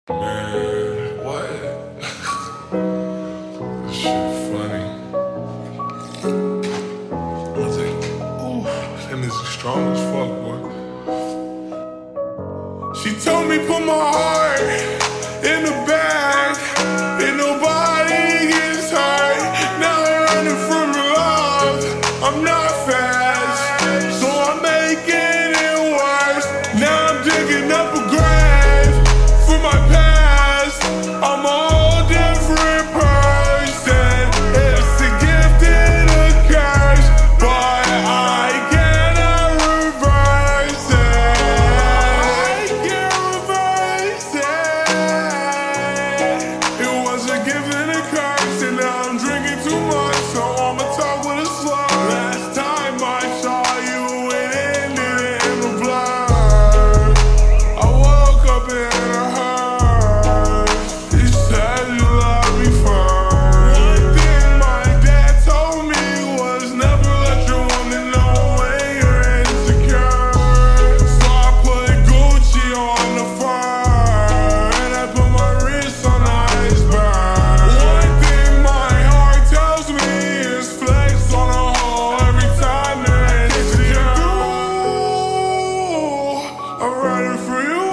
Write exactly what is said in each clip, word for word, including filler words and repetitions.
Man, what? This shit funny. I was like, ooh, that music strong as fuck, boy. She told me put my heart in the bag, and nobody gets hurt. Now I'm running from your love. I'm not fast, so I'm making it worse. Now I'm digging up a grave for my past. I'm a whole different person. It's a gift and a curse, but I cannot reverse it. I can't reverse it. It was a gift and a curse, and now I'm drinking too much, so I'ma talk with a slur. Last time I saw you, it ended in a blur. I woke up in a hearse. You said you loved me first. One thing my dad told me was never let your woman know when you're insecure. So I put Gucci on the fur, and I put my wrist on the iceberg. One thing my heart tells me is flex on a hole every time they're insecure. I'm running for you.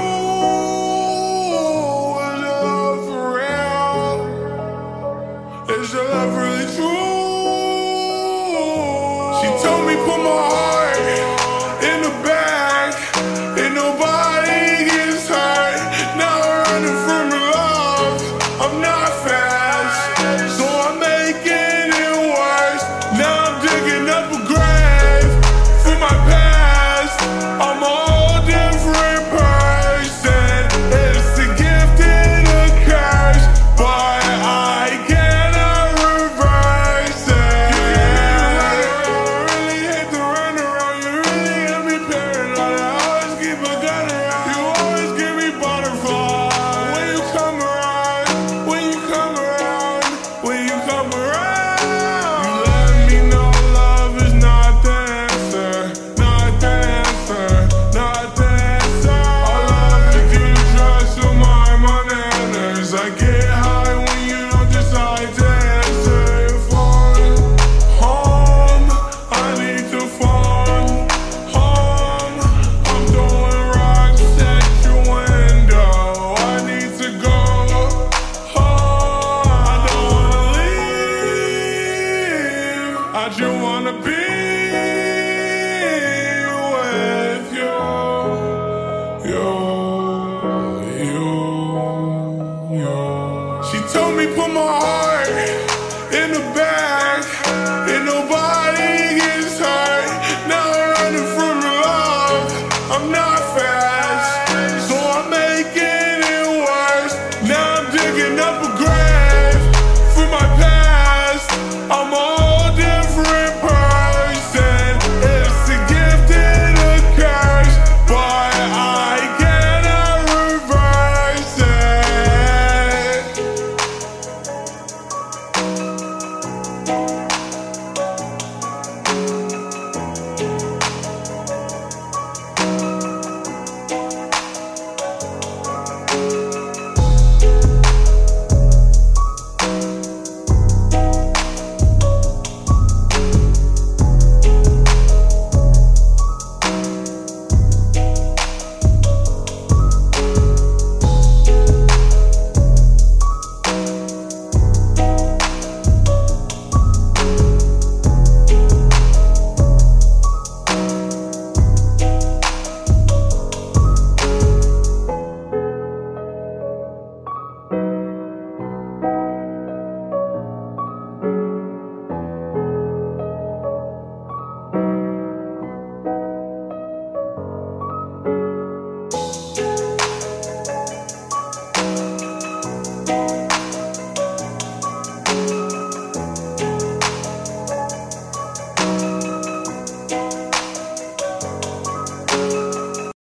Is your love for real? Is your love really true? She told me put my heart in the bag, and nobody gets hurt. Now I'm running from your love. I'm not fast, so I'm making it worse. Now I'm digging up a grave for my past. I'm a whole different person. It's a gift and a curse, but I cannot reverse it. I really hate to run around. You really got me paranoid. I always keep a gun around. You always give me butterflies when you come around. When you come around. When you come around. You let me know love is not the answer. Not the answer. Not the answer. I love to do the drugs to my manners. I get high when you don't decide to answer your phone. Home, I need to phone. Home, I'm throwing rocks at your window. I need to go home. I don't wanna leave. I just wanna be with you. You, you, you. She told me put my heart